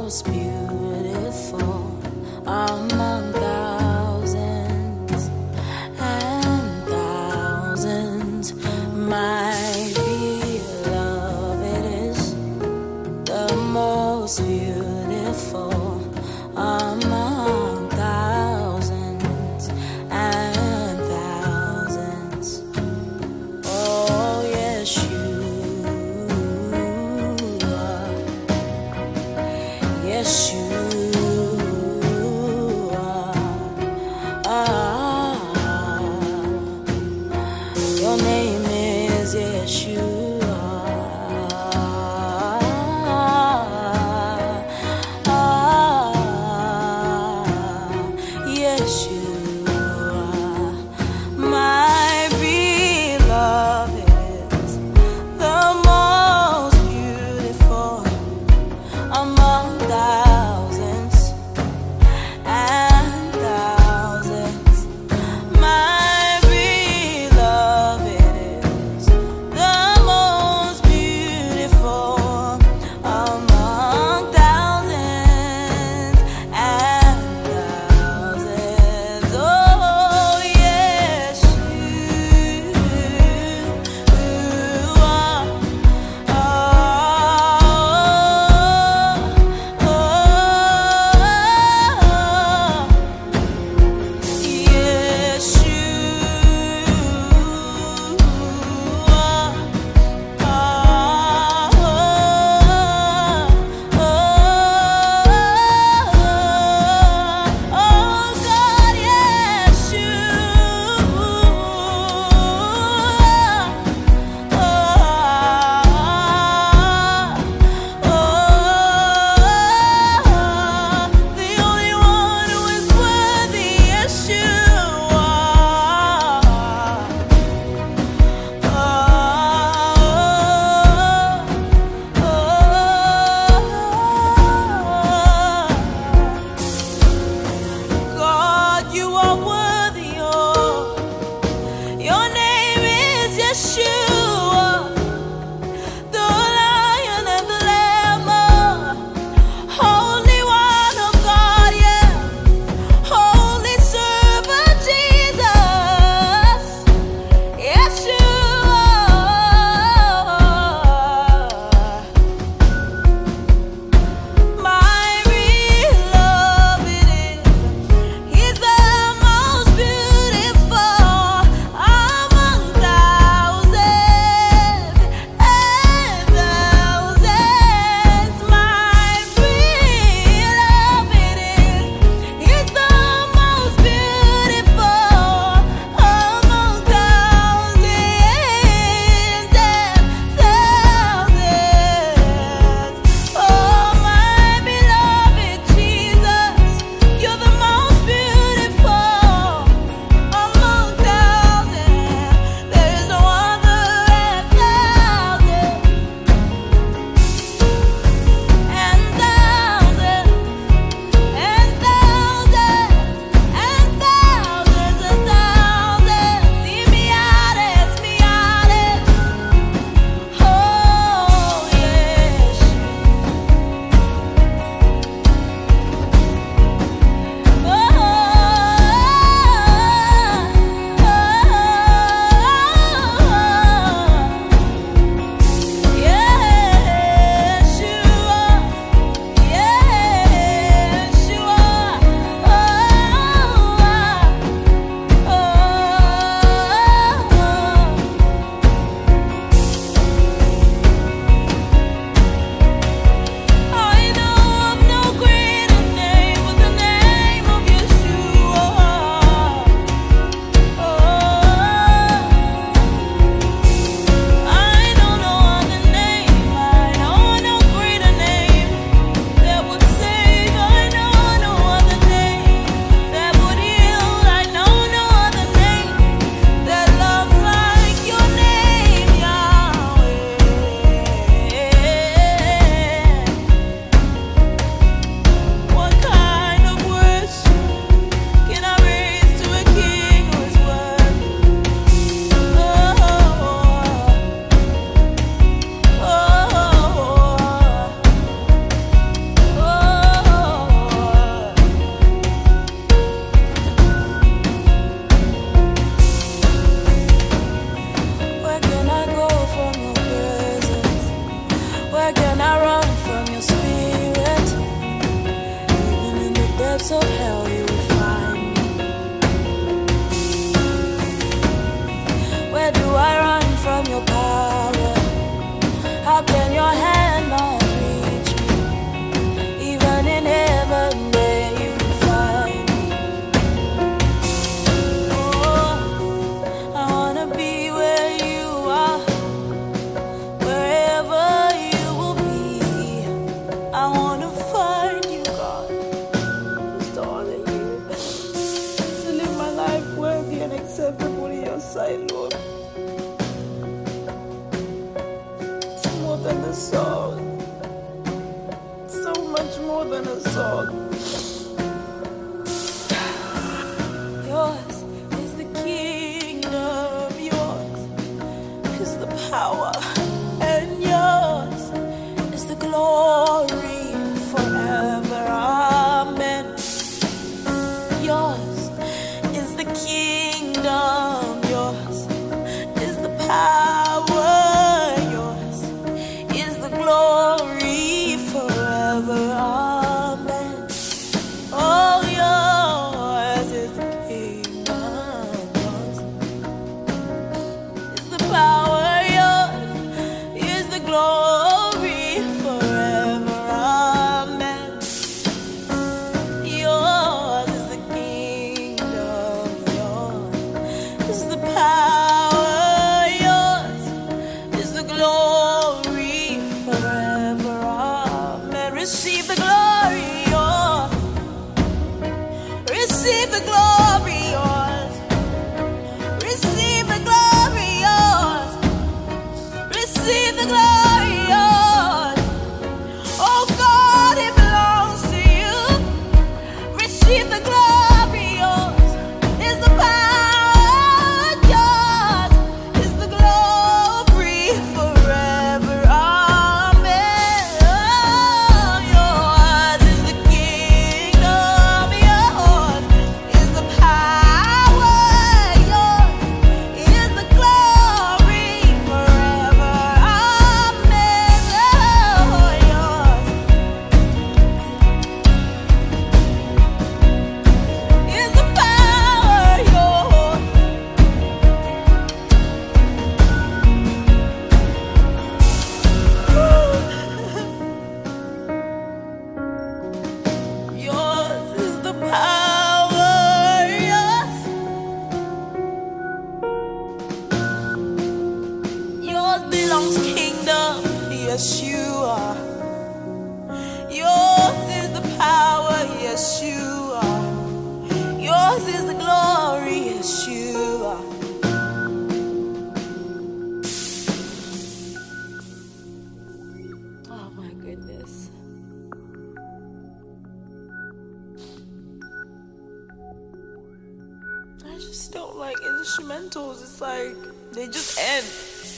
most beautiful among thousands and thousands. My beloved is the most beautiful among thousands and thousands. Oh, yes, you are. Yes, you are. Your name is Yeshua. Yeshua, my beloved is the most beautiful among thousands. sight, Lord. It's more than a song. So much more than a song. Yours is the kingdom, yours is the power, and yours is the glory forever. Amen. Yours is the kingdom, yours is the power, yours is the glory forever. Amen. Oh, yours is the kingdom, yours is the power, yours is the glory forever. Amen. Yours is the kingdom, yours is the power, yours is the glory forever. Amen. Receive the glory, yours. Receive the glory, yours. Receive the glory, yours. Receive the glory, yours. Oh God, it belongs to you. Receive the glory, yours is the power, yours is the glory forever. Amen. Oh, yours is the kingdom, yours is the power, yours is the glory forever. Amen. Oh, yours is the power, yours. Yours is the power, yours. Yours belongs kingdom, yes you are. Yours is the power, yes you are. Yours is the glory, yes you are. Oh my goodness. I just don't like instrumentals. It's like they just end.